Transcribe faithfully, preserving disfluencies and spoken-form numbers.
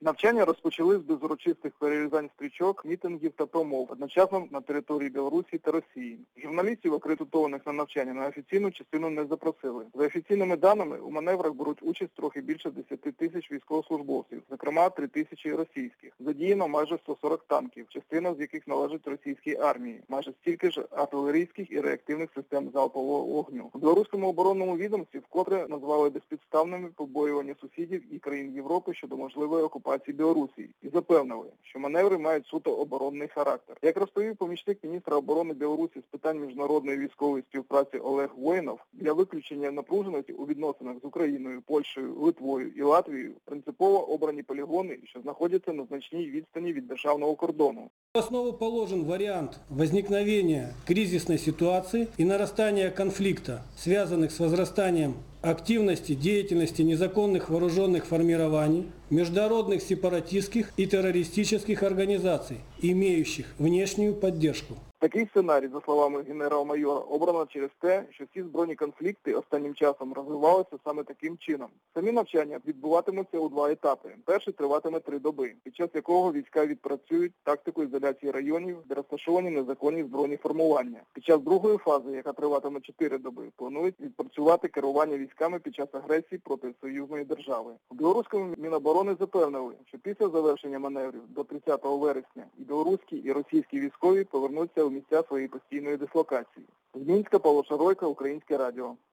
Навчання розпочали з безурочистих перерізань стрічок, мітингів та промов, одночасно на території Білорусі та Росії. Журналістів, акредитованих на навчання, на офіційну частину не запросили. За офіційними даними, у маневрах беруть участь трохи більше десяти тисяч військовослужбовців, зокрема три тисячі російських. Задіяно майже сто сорок танків, частина з яких належить російській армії, майже стільки ж артилерійських і реактивних систем залпового вогню. У білоруському оборонному відомстві вкотре назвали безпідставними побоювання сусідів і країн Європи щодо можливої окупації Білорусі і запевнили, що маневри мають суто оборонний характер. Як розповів помічник міністра оборони Білорусі з питань міжнародної військової співпраці Олег Воїнов, для виключення напруженості у відносинах з Україною, Польщею, Литвою і Латвією принципово обрані полігони, що знаходяться на значній відстані від державного кордону. В основу положен вариант возникновения кризисной ситуации и нарастания конфликта, связанных с возрастанием активности, деятельности незаконных вооруженных формирований, международных сепаратистских и террористических организаций, имеющих внешнюю поддержку. Такий сценарій, за словами генерал-майора, обрано через те, що всі збройні конфлікти останнім часом розвивалися саме таким чином. Самі навчання відбуватимуться у два етапи. Перший триватиме три доби, під час якого війська відпрацюють тактику ізоляції районів, де розташовані незаконні збройні формування. Під час другої фази, яка триватиме чотири доби, планують відпрацювати керування військами під час агресії проти союзної держави. У білоруському Міноборони запевнили, що після завершення маневрів до тридцятого вересня і білоруські, і російські військові повернуться у місця своєї постійної дислокації. З Мінська, Павло Шаройко, Українське радіо.